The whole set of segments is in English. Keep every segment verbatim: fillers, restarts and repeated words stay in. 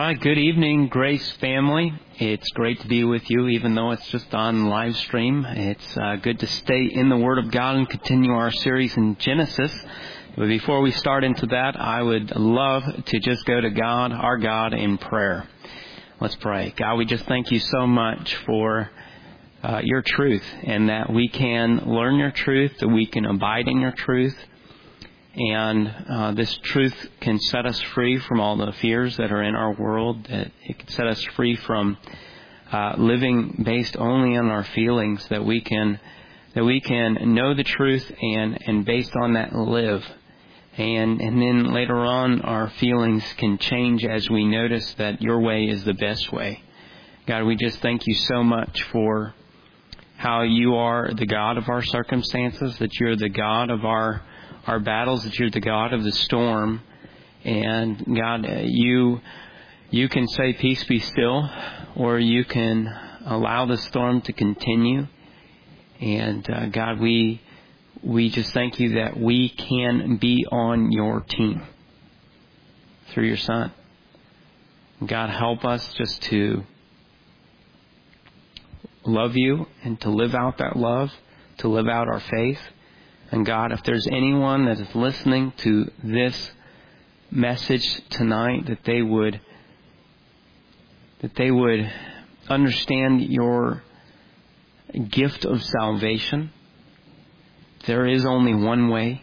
right, good evening, Grace family. It's great to be with you, even though it's just on live stream. It's uh, good to stay in the Word of God and continue our series in Genesis. But before we start into that, I would love to just go to God, our God, in prayer. Let's pray. God, we just thank you so much for uh, your truth, and that we can learn your truth, that we can abide in your truth. And uh, this truth can set us free from all the fears that are in our world. That it can set us free from uh, living based only on our feelings. That we can that we can know the truth and, and based on that live. And and then later on, our feelings can change as we notice that your way is the best way. God, we just thank you so much for how you are the God of our circumstances. That you're the God of our our battles, that you're the God of the storm. And God, you you can say, peace be still, or you can allow the storm to continue. And uh, God, we we just thank you that we can be on your team through your Son. God, help us just to love you and to live out that love, to live out our faith. And God, if there's anyone that is listening to this message tonight, that they would that they would understand your gift of salvation. There is only one way,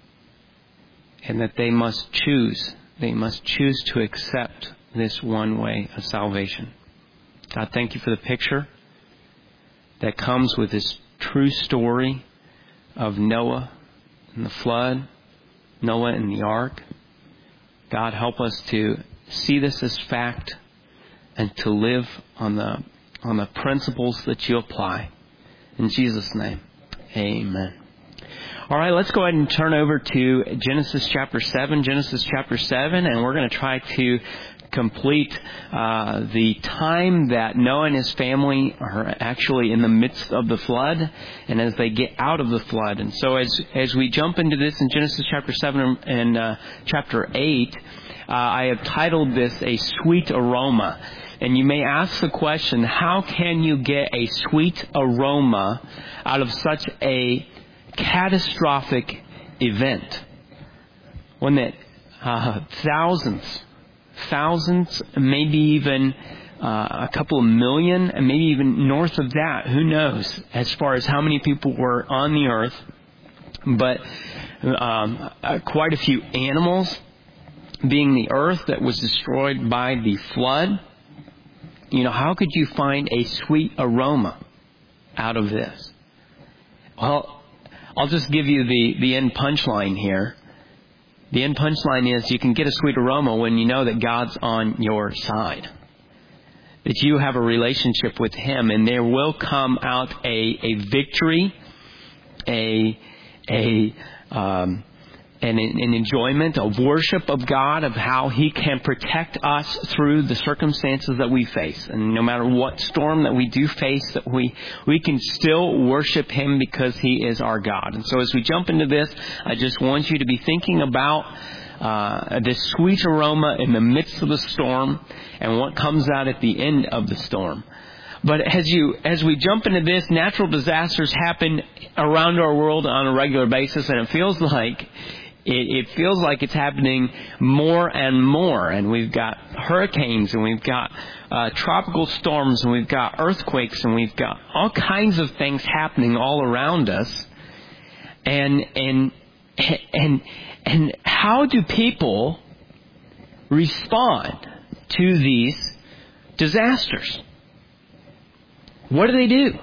and that they must choose. They must choose to accept this one way of salvation. God, thank you for the picture that comes with this true story of Noah and the flood, Noah and the ark. God, help us to see this as fact and to live on the on the principles that you apply. In Jesus' name, amen. All right, let's go ahead and turn over to Genesis chapter seven. Genesis chapter seven, and we're going to try to complete uh, the time that Noah and his family are actually in the midst of the flood, and as they get out of the flood. And so as as we jump into this in Genesis chapter seven and uh, chapter eight, uh, I have titled this A Sweet Aroma. And you may ask the question, how can you get a sweet aroma out of such a catastrophic event? One that uh, thousands Thousands, maybe even uh, a couple of million, and maybe even north of that, who knows, as far as how many people were on the earth. But um, uh, quite a few animals, being the earth that was destroyed by the flood. You know, how could you find a sweet aroma out of this? Well, I'll just give you the, the end punchline here. The end punchline is you can get a sweet aroma when you know that God's on your side. That you have a relationship with Him, and there will come out a, a victory, a a um, an, an enjoyment, a worship of God, of how He can protect us through the circumstances that we face. And no matter what storm that we do face, that we, we can still worship Him because He is our God. And so as we jump into this, I just want you to be thinking about uh, this sweet aroma in the midst of the storm and what comes out at the end of the storm. But as you as we jump into this, natural disasters happen around our world on a regular basis, and it feels like It, it feels like it's happening more and more. And we've got hurricanes, and we've got uh, tropical storms, and we've got earthquakes, and we've got all kinds of things happening all around us. And and and and how do people respond to these disasters? What do they do?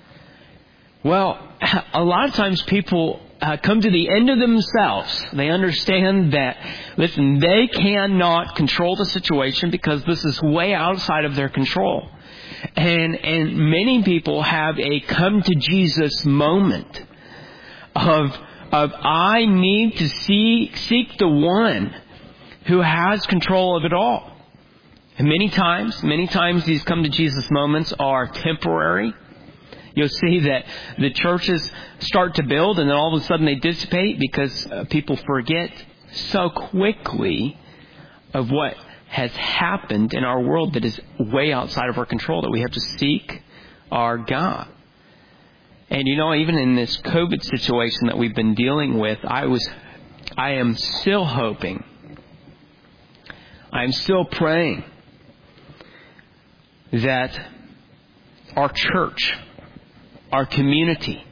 Well, a lot of times people Uh, come to the end of themselves. They understand that, listen, they cannot control the situation because this is way outside of their control. And and many people have a come to Jesus moment of of I need to see seek the one who has control of it all. And many times, many times these come to Jesus moments are temporary. You'll see that the churches start to build, and then all of a sudden they dissipate because uh, people forget so quickly of what has happened in our world that is way outside of our control, that we have to seek our God. And you know, even in this COVID situation that we've been dealing with, I was, I am still hoping, I'm still praying that our church, our community,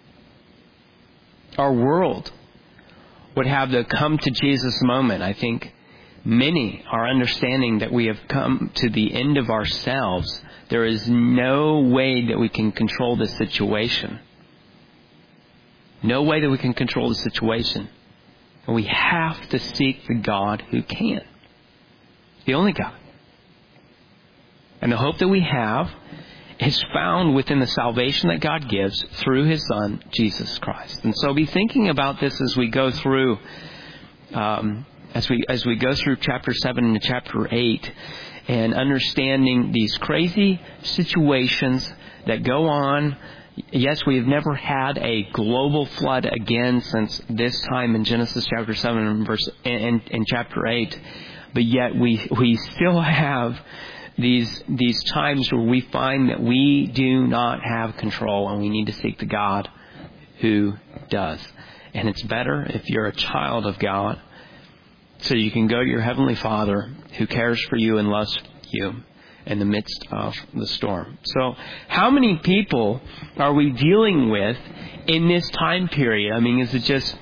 our world would have the come to Jesus moment. I think many are understanding that we have come to the end of ourselves. There is no way that we can control this situation. No way that we can control the situation. And we have to seek the God who can. The only God. And the hope that we have is found within the salvation that God gives through His Son, Jesus Christ. And so be thinking about this as we go through, um, as we as we go through chapter seven and chapter eight, and understanding these crazy situations that go on. Yes, we have never had a global flood again since this time in Genesis chapter seven and verse and, and chapter eight, but yet we we still have these these times where we find that we do not have control, and we need to seek the God who does. And it's better if you're a child of God, so you can go to your Heavenly Father who cares for you and loves you in the midst of the storm. So how many people are we dealing with in this time period? I mean, is it just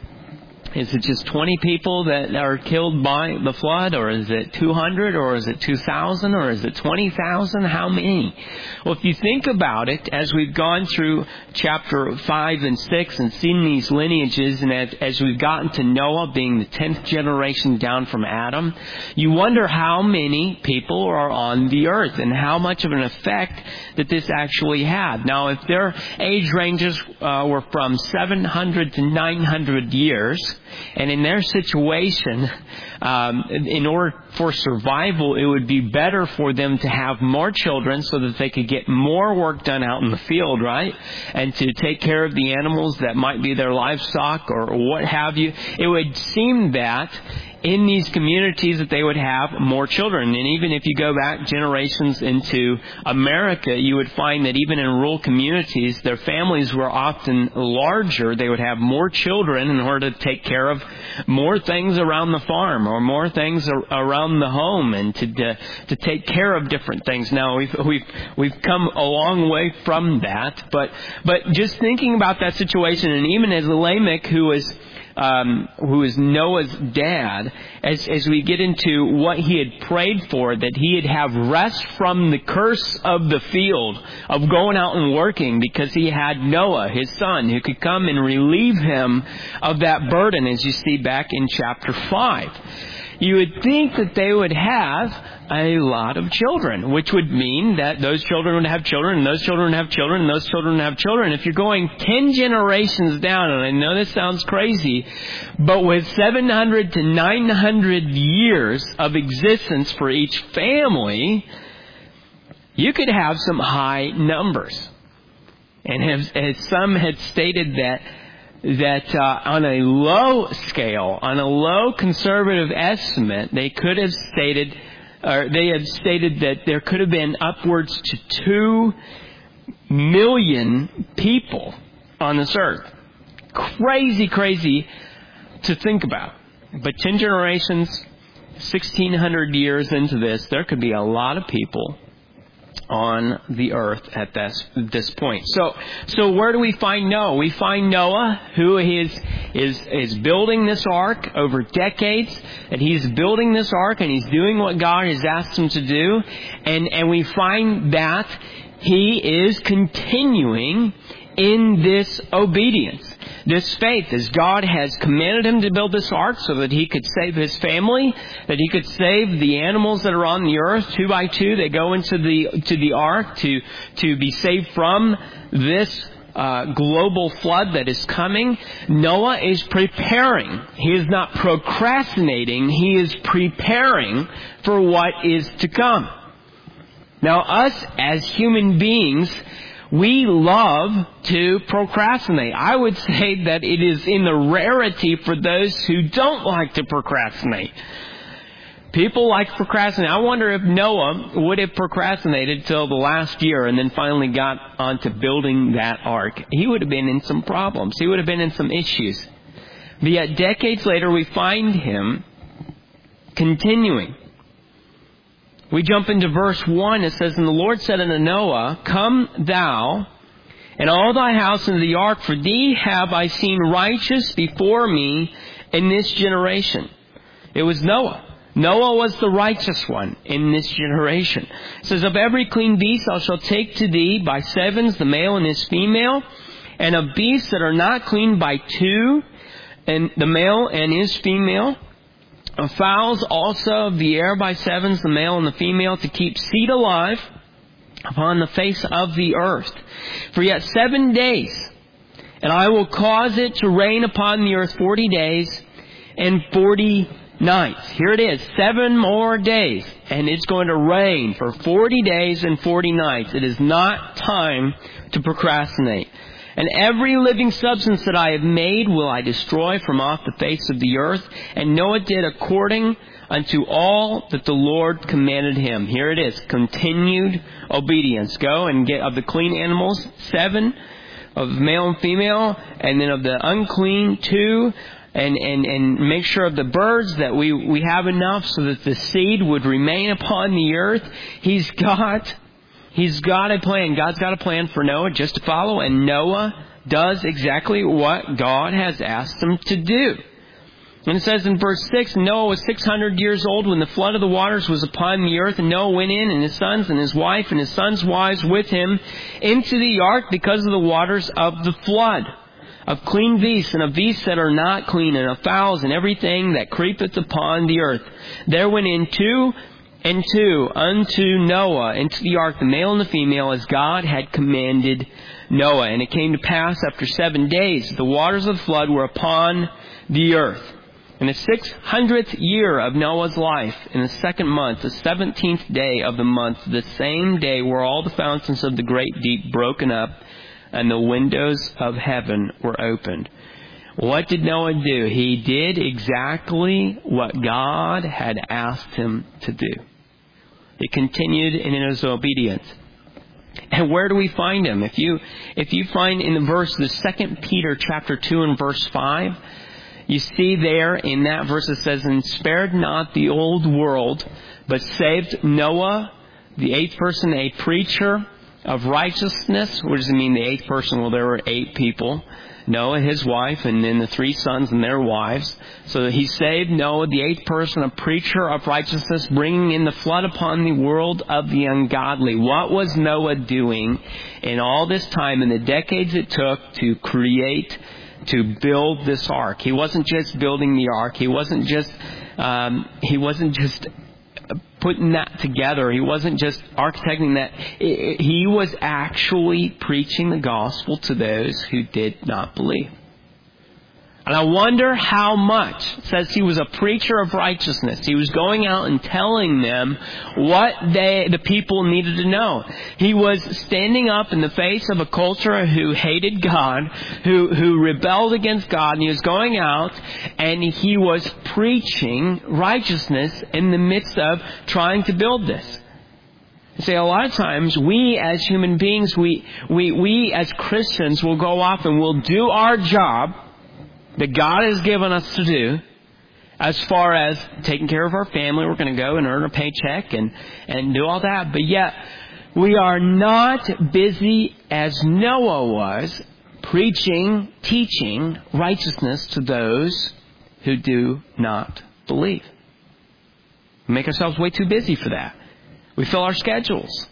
Is it just twenty people that are killed by the flood, or is it two hundred, or is it two thousand, or is it twenty thousand? How many? Well, if you think about it, as we've gone through chapter five and six and seen these lineages, and as, as we've gotten to Noah being the tenth generation down from Adam, you wonder how many people are on the earth and how much of an effect that this actually had. Now, if their age ranges uh, were from seven hundred to nine hundred years, and in their situation, um, in order for survival, it would be better for them to have more children so that they could get more work done out in the field, right? And to take care of the animals that might be their livestock or what have you. It would seem that in these communities that they would have more children. And even if you go back generations into America, you would find that even in rural communities, their families were often larger. They would have more children in order to take care of more things around the farm or more things around the home, and to to, to take care of different things. Now, we've we've we've come a long way from that, but but just thinking about that situation, and even as Lamech, who was Um, who is Noah's dad, as as we get into what he had prayed for, that he would have rest from the curse of the field, of going out and working, because he had Noah, his son, who could come and relieve him of that burden, as you see back in chapter five. You would think that they would have a lot of children, which would mean that those children would have children, and those children would have children, and those children would have children. If you're going ten generations down, and I know this sounds crazy, but with seven hundred to nine hundred years of existence for each family, you could have some high numbers. And as, as some had stated that that uh, on a low scale, on a low conservative estimate, they could have stated, or they had stated that there could have been upwards to two million people on this earth. Crazy, crazy to think about. But ten generations, sixteen hundred years into this, there could be a lot of people on the earth at this this point. So so where do we find Noah? We find Noah, who is is is building this ark over decades, and he's building this ark, and he's doing what God has asked him to do, and and we find that he is continuing in this obedience, this faith, as God has commanded him to build this ark so that he could save his family, that he could save the animals that are on the earth two by two. They go into the to the ark to to be saved from this uh, global flood that is coming. Noah is preparing. He is not procrastinating. He is preparing for what is to come. Now, us as human beings, we love to procrastinate. I would say that it is in the rarity for those who don't like to procrastinate. People like procrastinating. I wonder if Noah would have procrastinated till the last year and then finally got onto building that ark. He would have been in some problems. He would have been in some issues. But yet decades later we find him continuing. We jump into verse one. It says, "And the Lord said unto Noah, Come thou and all thy house into the ark, for thee have I seen righteous before me in this generation." It was Noah. Noah was the righteous one in this generation. It says, "Of every clean beast thou shalt take to thee by sevens, the male and his female, and of beasts that are not clean by two, and the male and his female. Of fowls also of the air by sevens, the male and the female, to keep seed alive upon the face of the earth. For yet seven days, and I will cause it to rain upon the earth forty days and forty nights." Here it is, seven more days, and it's going to rain for forty days and forty nights. It is not time to procrastinate. "And every living substance that I have made will I destroy from off the face of the earth. And Noah did according unto all that the Lord commanded him." Here it is, continued obedience. Go and get of the clean animals, seven, of male and female, and then of the unclean, two, and, and, and make sure of the birds that we, we have enough so that the seed would remain upon the earth. He's got... He's got a plan. God's got a plan for Noah just to follow, and Noah does exactly what God has asked him to do. And it says in verse six, "Noah was six hundred years old when the flood of the waters was upon the earth, and Noah went in, and his sons and his wife and his sons' wives with him into the ark because of the waters of the flood. Of clean beasts and of beasts that are not clean, and of fowls and everything that creepeth upon the earth. There went in two and two unto Noah into the ark, the male and the female, as God had commanded Noah. And it came to pass after seven days, the waters of the flood were upon the earth. In the six hundredth year of Noah's life, in the second month, the seventeenth day of the month, the same day were all the fountains of the great deep broken up, and the windows of heaven were opened." What did Noah do? He did exactly what God had asked him to do. He continued in his obedience. And where do we find him? If you if you find in the verse, the Second Peter chapter two and verse five, you see there in that verse it says, "And spared not the old world, but saved Noah, the eighth person, a preacher of righteousness." What does it mean, the eighth person? Well, there were eight people. Noah, his wife, and then the three sons and their wives. So he saved Noah, the eighth person, a preacher of righteousness, bringing in the flood upon the world of the ungodly. What was Noah doing in all this time, in the decades it took to create, to build this ark? He wasn't just building the ark. He wasn't just, um, he wasn't just putting that together. He wasn't just architecting that. He was actually preaching the gospel to those who did not believe. And I wonder how much. It says he was a preacher of righteousness. He was going out and telling them what they, the people needed to know. He was standing up in the face of a culture who hated God, who, who rebelled against God, and he was going out and he was preaching righteousness in the midst of trying to build this. You see, a lot of times we as human beings, we, we, we as Christians will go off and we'll do our job that God has given us to do, as far as taking care of our family. We're going to go and earn a paycheck and, and do all that. But yet, we are not busy as Noah was, preaching, teaching righteousness to those who do not believe. We make ourselves way too busy for that. We fill our schedules.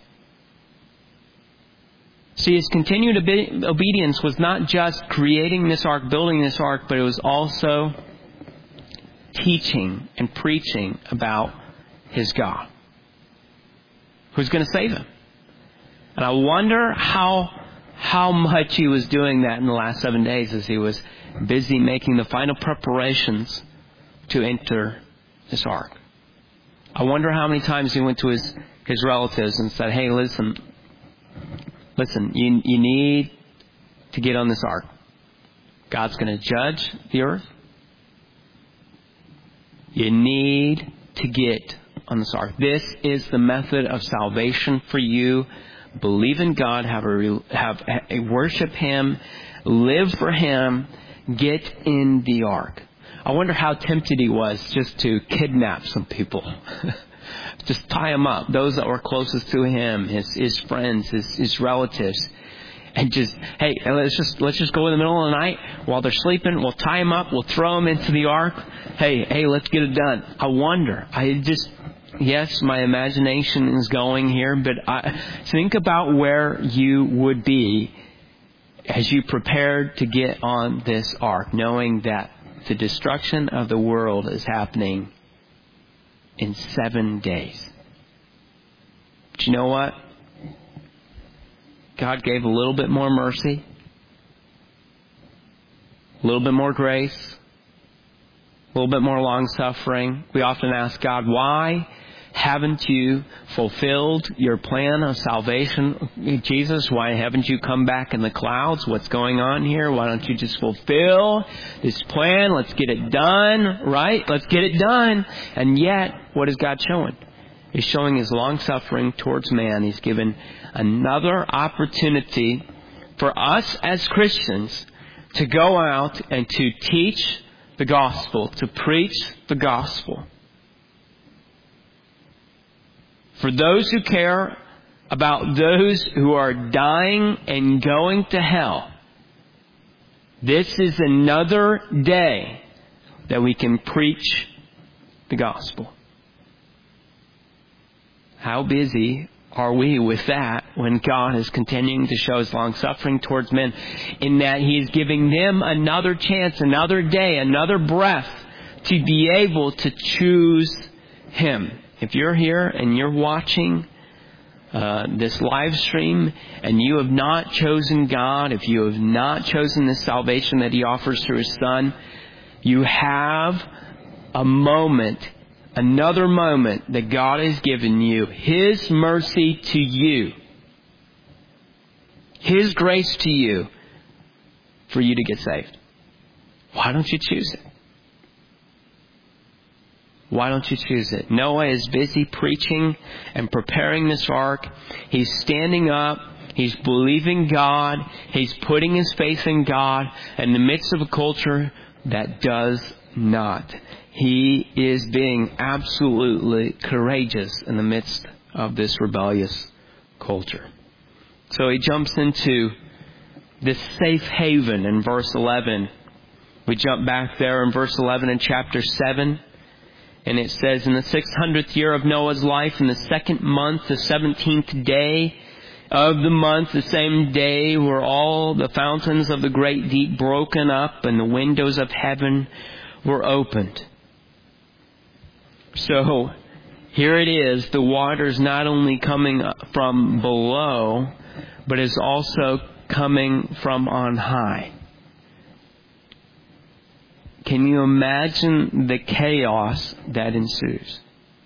See, his continued obe- obedience was not just creating this ark, building this ark, but it was also teaching and preaching about his God, who's going to save him. And I wonder how how much he was doing that in the last seven days as he was busy making the final preparations to enter this ark. I wonder how many times he went to his, his relatives and said, "Hey, listen, Listen, you, you need to get on this ark. God's going to judge the earth. You need to get on this ark. This is the method of salvation for you. Believe in God, have a, have a worship Him, live for Him, get in the ark. I wonder how tempted he was just to kidnap some people. Just tie them up. Those that were closest to him, his his friends, his his relatives. And just, hey, let's just let's just go in the middle of the night while they're sleeping. We'll tie them up. We'll throw them into the ark. Hey, hey, let's get it done. I wonder. I just, yes, my imagination is going here, but I think about where you would be as you prepared to get on this ark, knowing that the destruction of the world is happening in seven days. But you know what? God gave a little bit more mercy, a little bit more grace, a little bit more long-suffering. We often ask God, why haven't you fulfilled your plan of salvation? Jesus, why haven't you come back in the clouds? What's going on here? Why don't you just fulfill this plan? Let's get it done, right? Let's get it done. And yet, what is God showing? He's showing His long-suffering towards man. He's given another opportunity for us as Christians to go out and to teach the gospel, to preach the gospel. For those who care about those who are dying and going to hell, this is another day that we can preach the gospel. How busy are we with that when God is continuing to show His long-suffering towards men, in that He is giving them another chance, another day, another breath to be able to choose Him. If you're here and you're watching uh, this live stream and you have not chosen God, if you have not chosen the salvation that He offers through His Son, you have a moment, another moment that God has given you, His mercy to you, His grace to you, for you to get saved. Why don't you choose it? Why don't you choose it? Noah is busy preaching and preparing this ark. He's standing up. He's believing God. He's putting his faith in God in the midst of a culture that does not. He is being absolutely courageous in the midst of this rebellious culture. So he jumps into this safe haven in verse eleven. We jump back there in verse eleven in chapter seven. And it says, in the six hundredth year of Noah's life, in the second month, the seventeenth day of the month, the same day, were all the fountains of the great deep broken up, and the windows of heaven were opened. So, here it is. The water's not only coming from below, but is also coming from on high. Can you imagine the chaos that ensues?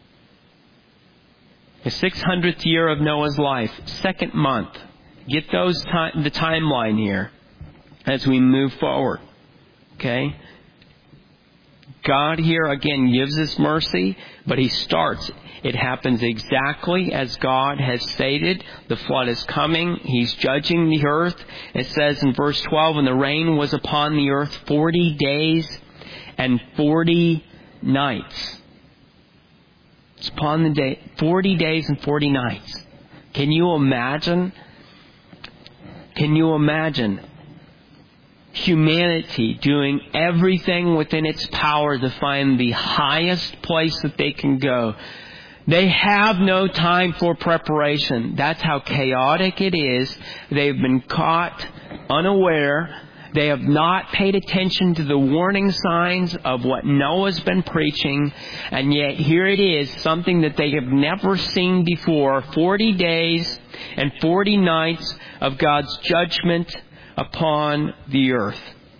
The six hundredth year of Noah's life, second month. Get those ti- the timeline here as we move forward. Okay? God here again gives us mercy, but He starts. It happens exactly as God has stated. The flood is coming. He's judging the earth. It says in verse twelve, and the rain was upon the earth forty days and forty nights. It's upon the day, forty days and forty nights. Can you imagine? Can you imagine humanity doing everything within its power to find the highest place that they can go? They have no time for preparation. That's how chaotic it is. They've been caught unaware. They have not paid attention to the warning signs of what Noah's been preaching. And yet here it is, something that they have never seen before. forty days and forty nights of God's judgment upon the earth.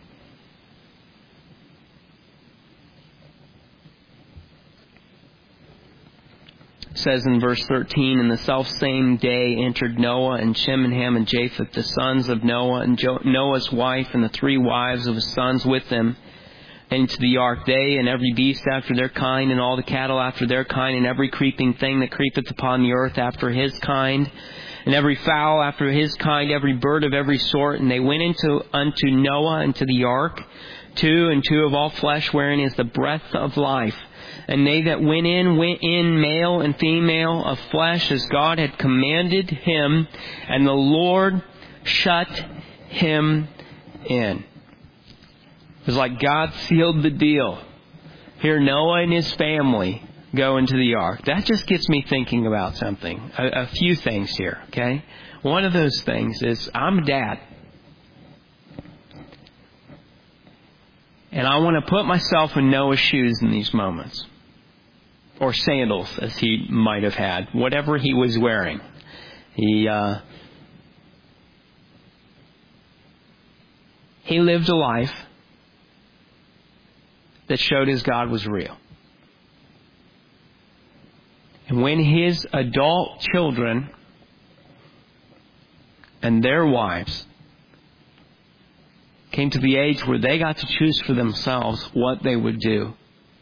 It says in verse thirteen, in the selfsame day entered Noah and Shem and Ham and Japheth, the sons of Noah, and jo- Noah's wife and the three wives of his sons with them. into the ark, they and every beast after their kind, and all the cattle after their kind, and every creeping thing that creepeth upon the earth after his kind, and every fowl after his kind, every bird of every sort. And they went into unto Noah into the ark, two and two of all flesh, wherein is the breath of life. And they that went in, went in male and female of flesh, as God had commanded him, and the Lord shut him in. It was like God sealed the deal. Here Noah and his family go into the ark. That just gets me thinking about something. A, a few things here, okay? One of those things is, I'm a dad. And I want to put myself in Noah's shoes in these moments. Or sandals, as he might have had. Whatever he was wearing. He, uh, he lived a life that showed his God was real. And when his adult children and their wives came to the age where they got to choose for themselves what they would do,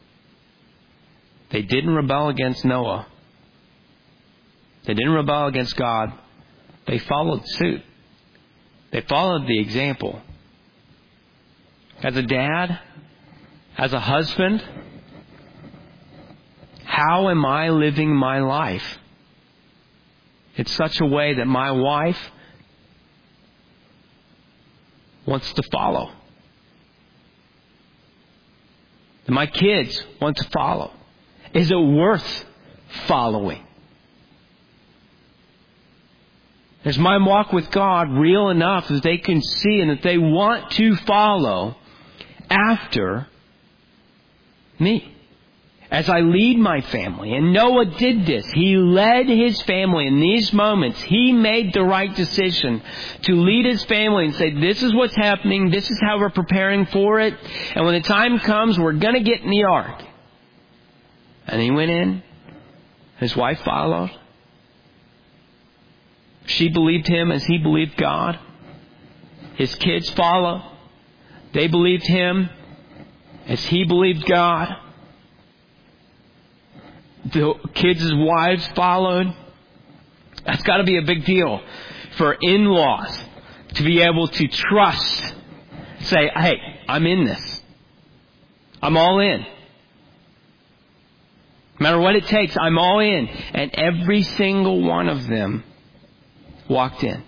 they didn't rebel against Noah. They didn't rebel against God. They followed suit. They followed the example. As a dad, as a husband, how am I living my life? It's such a way that my wife wants to follow. That my kids want to follow. Is it worth following? Is my walk with God real enough that they can see and that they want to follow after me? As I lead my family. And Noah did this. He led his family in these moments. He made the right decision to lead his family and say, this is what's happening. This is how we're preparing for it. And when the time comes, we're going to get in the ark. And he went in. His wife followed. She believed him as he believed God. His kids followed. They believed him as he believed God. The kids' wives followed. That's got to be a big deal for in-laws to be able to trust. Say, hey, I'm in this. I'm all in. No matter what it takes, I'm all in. And every single one of them walked in.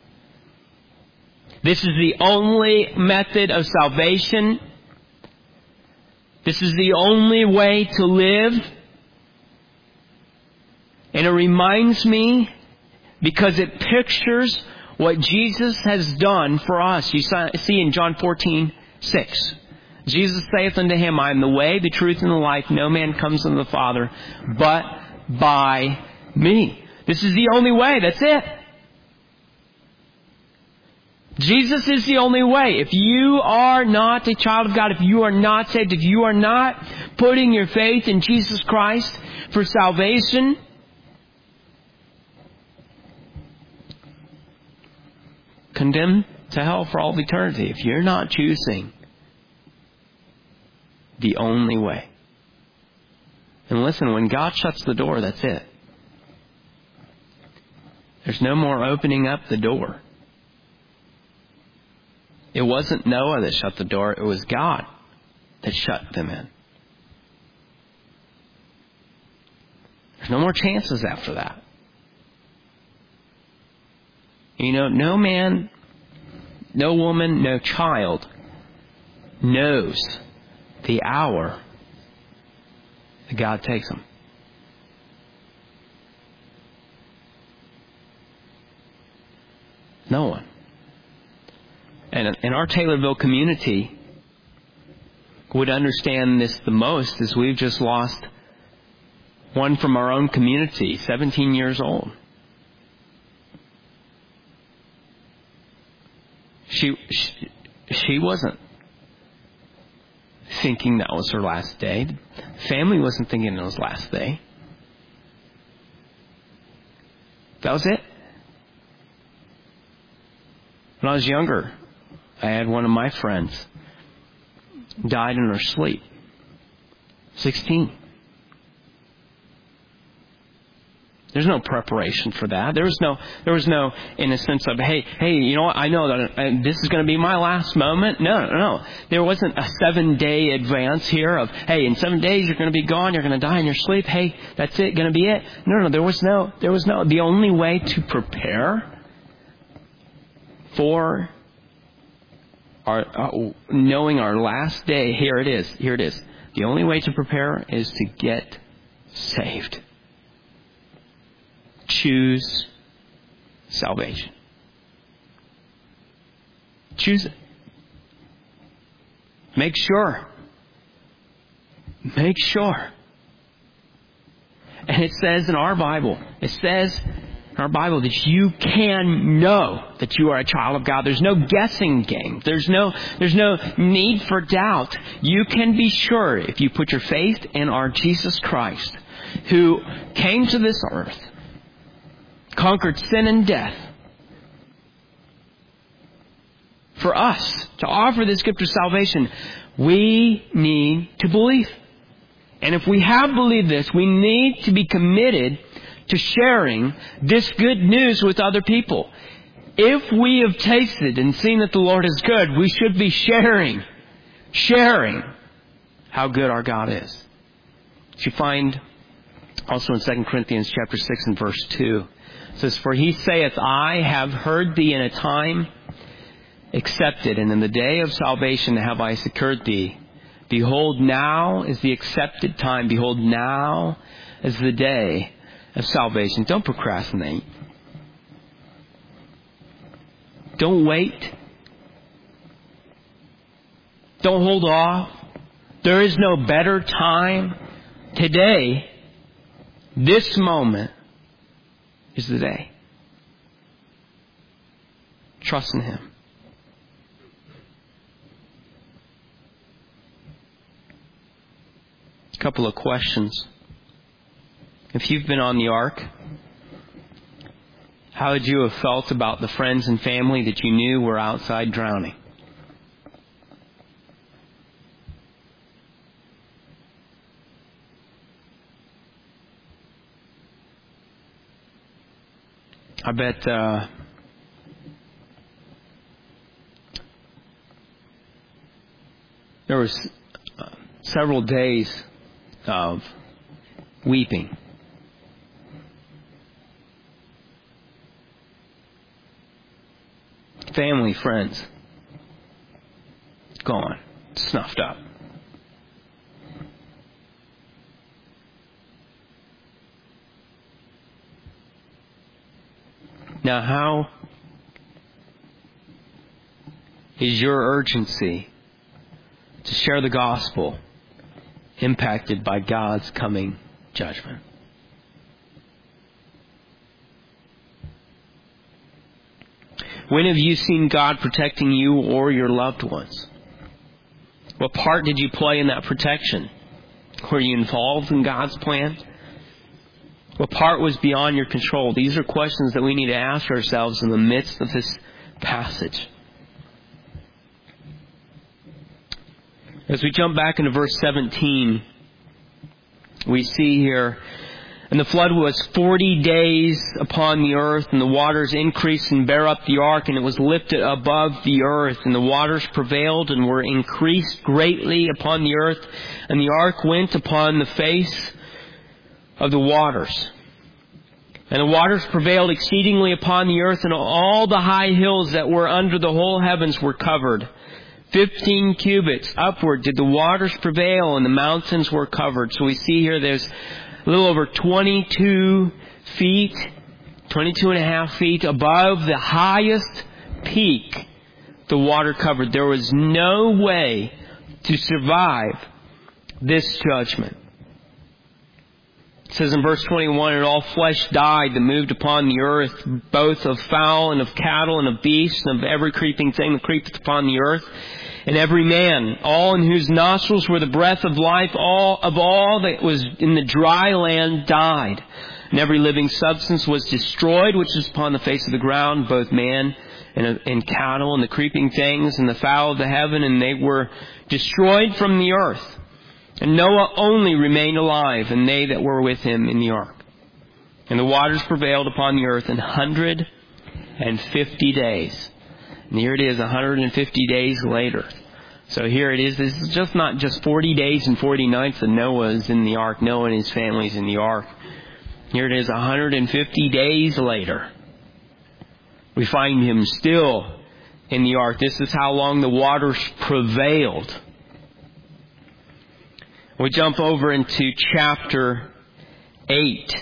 This is the only method of salvation. This is the only way to live. And it reminds me, because it pictures what Jesus has done for us. You see in John fourteen six. Jesus saith unto him, I am the way, the truth, and the life. No man comes unto the Father but by me. This is the only way. That's it. Jesus is the only way. If you are not a child of God, if you are not saved, if you are not putting your faith in Jesus Christ for salvation, condemned to hell for all of eternity. If you're not choosing the only way. And listen, when God shuts the door, that's it. There's no more opening up the door. It wasn't Noah that shut the door. It was God that shut them in. There's no more chances after that. You know, no man, no woman, no child knows the hour that God takes them. No one. And in our Taylorville community would understand this the most, as we've just lost one from our own community, seventeen years old. She, she, she wasn't thinking that was her last day. Family wasn't thinking it was last day. That was it. When I was younger, I had one of my friends died in her sleep. sixteen. There's no preparation for that. There was no, there was no, in a sense of, hey, hey, you know what? I know that uh, this is going to be my last moment. No, no, no. There wasn't a seven-day advance here of, hey, in seven days you're going to be gone. You're going to die in your sleep. Hey, that's it. Going to be it. No, no. There was no, there was no. The only way to prepare for our uh, knowing our last day. Here it is. Here it is. The only way to prepare is to get saved. Choose salvation. Choose it. Make sure. Make sure. And it says in our Bible, it says in our Bible that you can know that you are a child of God. There's no guessing game. There's no, there's no need for doubt. You can be sure if you put your faith in our Jesus Christ, who came to this earth, conquered sin and death for us to offer this gift of salvation. We need to believe. And if we have believed this, we need to be committed to sharing this good news with other people. If we have tasted and seen that the Lord is good, we should be sharing, sharing how good our God is. You find also in Second Corinthians chapter six and verse two. It says, for he saith, I have heard thee in a time accepted, and in the day of salvation have I secured thee. Behold, now is the accepted time. Behold, now is the day of salvation. Don't procrastinate. Don't wait. Don't hold off. There is no better time. Today, this moment, is the day. Trust in Him. A couple of questions. If you've been on the ark, how would you have felt about the friends and family that you knew were outside drowning? I bet uh, there was uh, several days of weeping. Family, friends, gone, snuffed up. Now, how is your urgency to share the gospel impacted by God's coming judgment? When have you seen God protecting you or your loved ones? What part did you play in that protection? Were you involved in God's plan? What part was beyond your control? These are questions that we need to ask ourselves in the midst of this passage. As we jump back into verse seventeen, we see here, and the flood was forty days upon the earth, and the waters increased and bare up the ark, and it was lifted above the earth, and the waters prevailed and were increased greatly upon the earth, and the ark went upon the face of the waters. And the waters prevailed exceedingly upon the earth, and all the high hills that were under the whole heavens were covered. Fifteen cubits upward did the waters prevail, and the mountains were covered. So we see here there's a little over twenty-two feet, twenty-two and a half feet above the highest peak the water covered. There was no way to survive this judgment. It says in verse twenty-one, and all flesh died that moved upon the earth, both of fowl and of cattle and of beasts and of every creeping thing that creepeth upon the earth, and every man, all in whose nostrils were the breath of life, all of all that was in the dry land died. And every living substance was destroyed, which is upon the face of the ground, both man and, and cattle and the creeping things and the fowl of the heaven, and they were destroyed from the earth. And Noah only remained alive, and they that were with him in the ark. And the waters prevailed upon the earth an hundred and fifty days. And here it is, one hundred fifty days later. So here it is. This is just not just forty days and forty nights that Noah is in the ark. Noah and his family is in the ark. Here it is, one hundred fifty days later. We find him still in the ark. This is how long the waters prevailed. We jump over into chapter eight.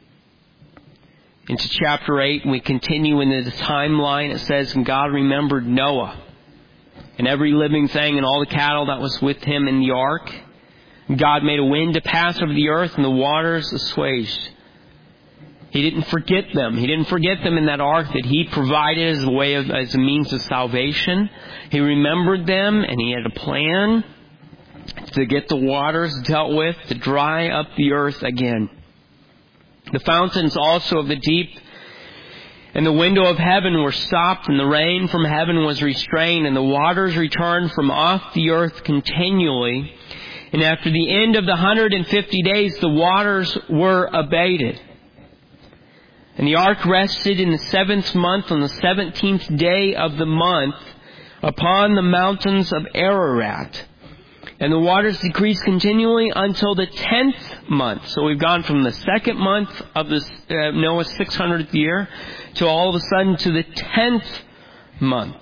Into chapter eight, and we continue in the timeline. It says, and God remembered Noah and every living thing and all the cattle that was with him in the ark. God made a wind to pass over the earth, and the waters assuaged. He didn't forget them. He didn't forget them in that ark that He provided as a way of, as a means of salvation. He remembered them, and He had a plan to get the waters dealt with, to dry up the earth again. The fountains also of the deep and the window of heaven were stopped, and the rain from heaven was restrained, and the waters returned from off the earth continually. And after the end of the one hundred fifty days, the waters were abated. And the ark rested in the seventh month on the seventeenth day of the month upon the mountains of Ararat. And the waters decreased continually until the tenth month. So we've gone from the second month of this uh, Noah's six hundredth year to all of a sudden to the tenth month.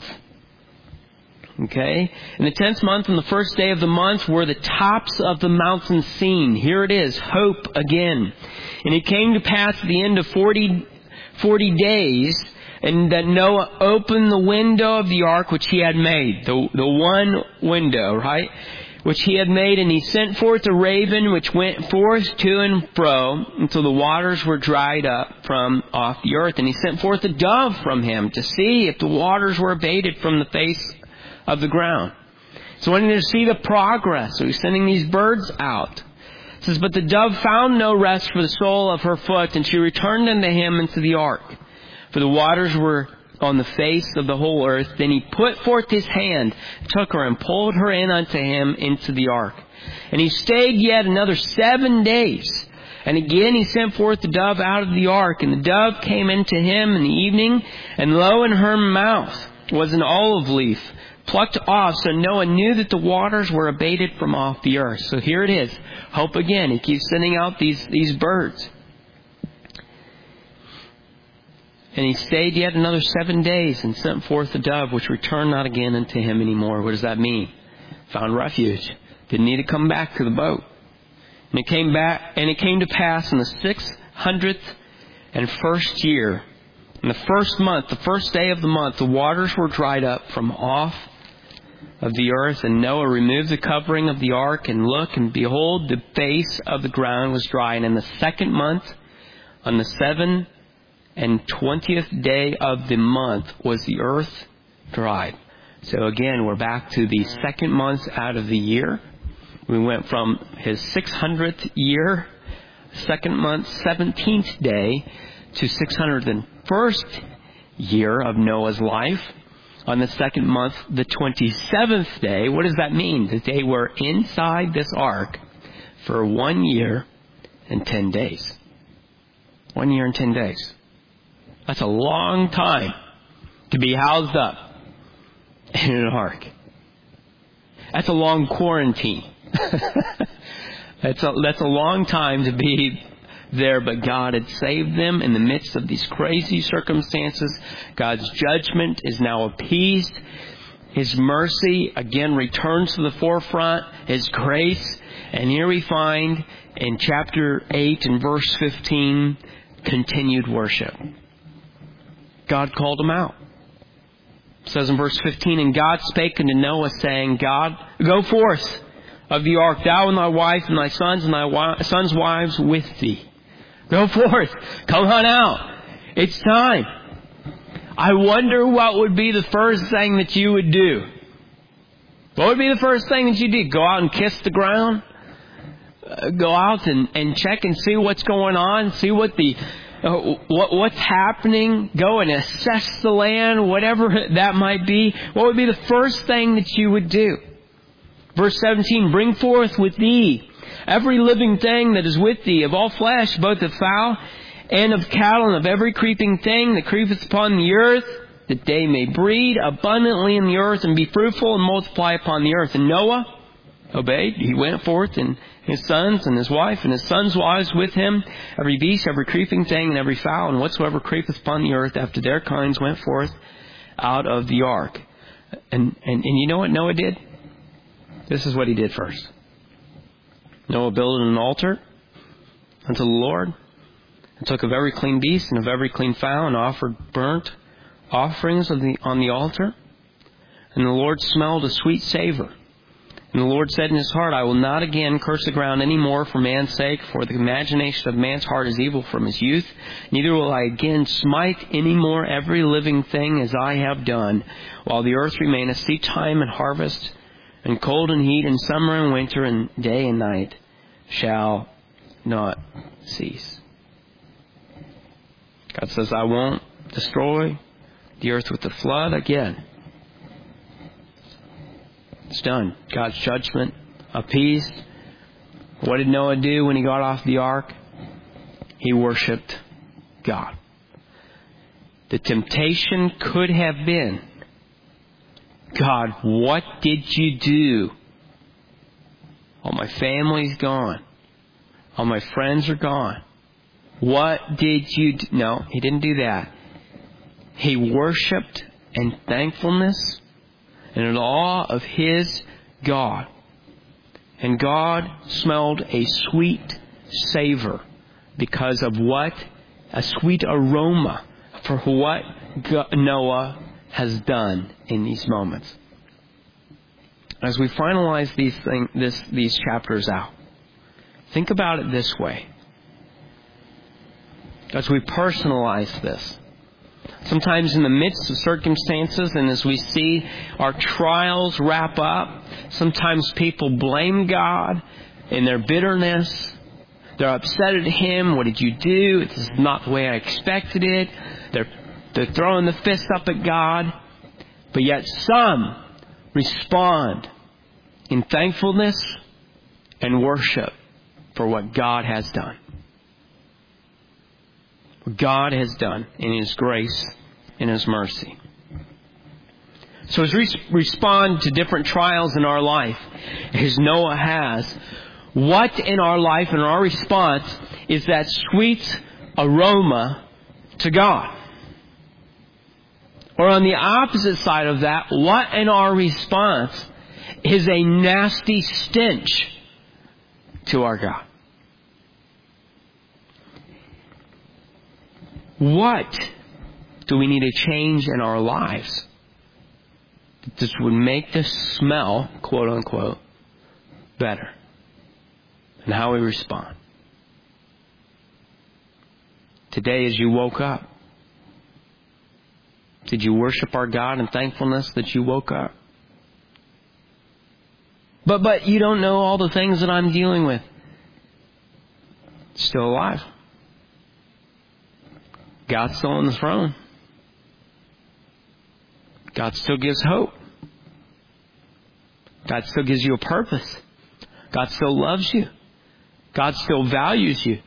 Okay? In the tenth month, on the first day of the month, were the tops of the mountains seen. Here it is, hope again. And it came to pass at the end of forty, forty days, and that Noah opened the window of the ark which he had made. The, the one window, right? Which he had made, and he sent forth a raven which went forth to and fro until the waters were dried up from off the earth. And he sent forth a dove from him to see if the waters were abated from the face of the ground. So wanting to see the progress, so he's sending these birds out. It says, but the dove found no rest for the sole of her foot, and she returned unto him into the ark. For the waters were on the face of the whole earth. Then he put forth his hand, took her, and pulled her in unto him into the ark. And he stayed yet another seven days. And again he sent forth the dove out of the ark. And the dove came into him in the evening, and lo, in her mouth was an olive leaf, plucked off. So Noah knew that the waters were abated from off the earth. So here it is. Hope again. He keeps sending out these, these birds. And he stayed yet another seven days and sent forth the dove, which returned not again unto him any more. What does that mean? Found refuge. Didn't need to come back to the boat. And it came back, and it came to pass in the six hundredth and first year, in the first month, the first day of the month, the waters were dried up from off of the earth, and Noah removed the covering of the ark, and look, and behold, the face of the ground was dry. And in the second month, on the seven and twentieth day of the month, was the earth dried. So again, we're back to the second month out of the year. We went from his six hundredth year, second month, seventeenth day, to six hundred first year of Noah's life. On the second month, the twenty-seventh day. What does that mean? That they were inside this ark for one year and ten days. One year and ten days. That's a long time to be housed up in an ark. That's a long quarantine. that's a, that's a long time to be there, but God had saved them in the midst of these crazy circumstances. God's judgment is now appeased. His mercy again returns to the forefront. His grace. And here we find in chapter eight and verse fifteen, continued worship. God called them out. It says in verse fifteen, and God spake unto Noah, saying, God, go forth of the ark, thou and thy wife and thy sons and thy wi- sons' wives with thee. Go forth. Come on out. It's time. I wonder what would be the first thing that you would do. What would be the first thing that you do? Go out and kiss the ground? Uh, go out and, and check and see what's going on? See what the uh, what, what's happening, go and assess the land, whatever that might be, what would be the first thing that you would do? Verse seventeen, bring forth with thee every living thing that is with thee, of all flesh, both of fowl and of cattle, and of every creeping thing that creepeth upon the earth, that they may breed abundantly in the earth, and be fruitful and multiply upon the earth. And Noah obeyed. He went forth, and his sons and his wife and his sons' wives with him, every beast, every creeping thing, and every fowl, and whatsoever creepeth upon the earth after their kinds went forth out of the ark. And, and, and you know what Noah did? This is what he did first. Noah built an altar unto the Lord, and took of every clean beast and of every clean fowl, and offered burnt offerings of the, on the altar. And the Lord smelled a sweet savor. And the Lord said in his heart, I will not again curse the ground any more for man's sake, for the imagination of man's heart is evil from his youth. Neither will I again smite any more every living thing as I have done, while the earth remaineth, seed time and harvest, and cold and heat, and summer and winter, and day and night shall not cease. God says, I won't destroy the earth with the flood again. It's done. God's judgment appeased. What did Noah do when he got off the ark? He worshipped God. The temptation could have been, God, what did you do? All my family's gone. All my friends are gone. What did you do? No, he didn't do that. He worshipped in thankfulness and in awe of his God. And God smelled a sweet savor because of what? A sweet aroma for what Noah has done in these moments. As we finalize these thing, this, these chapters out, think about it this way. As we personalize this, sometimes in the midst of circumstances, and as we see our trials wrap up, sometimes people blame God in their bitterness. They're upset at Him. What did you do? This is not the way I expected it. They're, they're throwing the fist up at God. But yet some respond in thankfulness and worship for what God has done. What God has done in His grace and His mercy. So as we respond to different trials in our life, as Noah has, what in our life and our response is that sweet aroma to God? Or on the opposite side of that, what in our response is a nasty stench to our God? What do we need to change in our lives that this would make the smell, quote unquote, better? And how we respond. Today as you woke up, did you worship our God in thankfulness that you woke up? But but you don't know all the things that I'm dealing with. Still alive. God's still on the throne. God still gives hope. God still gives you a purpose. God still loves you. God still values you.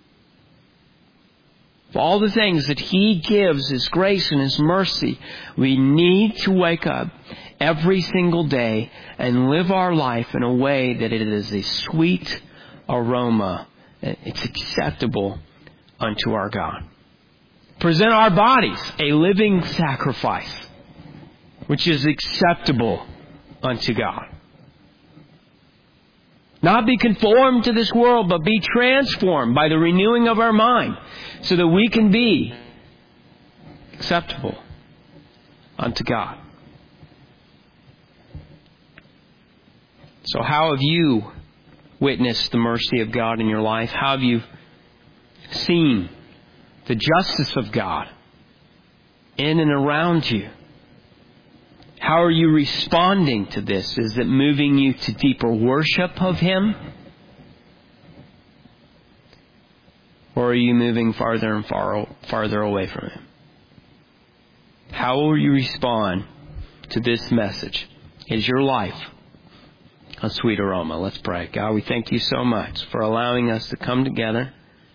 For all the things that He gives, His grace and His mercy, we need to wake up every single day and live our life in a way that it is a sweet aroma. It's acceptable unto our God. Present our bodies a living sacrifice, which is acceptable unto God. Not be conformed to this world, but be transformed by the renewing of our mind, so that we can be acceptable unto God. So how have you witnessed the mercy of God in your life? How have you seen the justice of God in and around you? How are you responding to this? Is it moving you to deeper worship of Him? Or Or are you moving farther and far, farther away from Him? How will you respond to this message? Is your life a sweet aroma? Let's pray. God, we thank you so much for allowing us to come together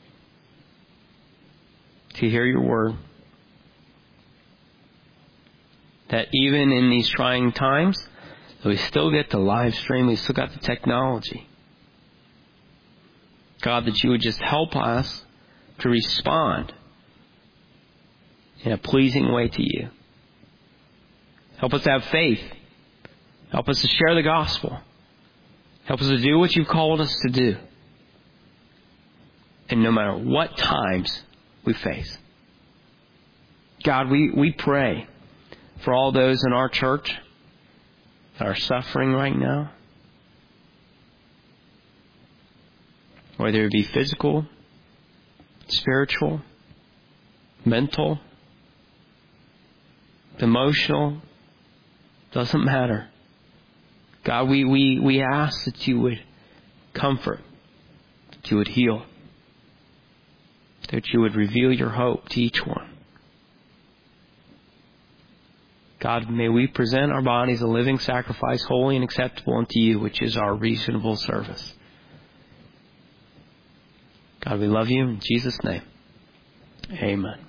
to hear your word. That even in these trying times, we still get the live stream, we still got the technology. God, that you would just help us to respond in a pleasing way to you. Help us to have faith. Help us to share the gospel. Help us to do what you've called us to do. And no matter what times we face. God, we, we pray for all those in our church that are suffering right now. Whether it be physical, spiritual, mental, emotional, doesn't matter. God, we, we, we ask that you would comfort, that you would heal, that you would reveal your hope to each one. God, may we present our bodies a living sacrifice, holy and acceptable unto you, which is our reasonable service. God, we love you in Jesus' name. Amen.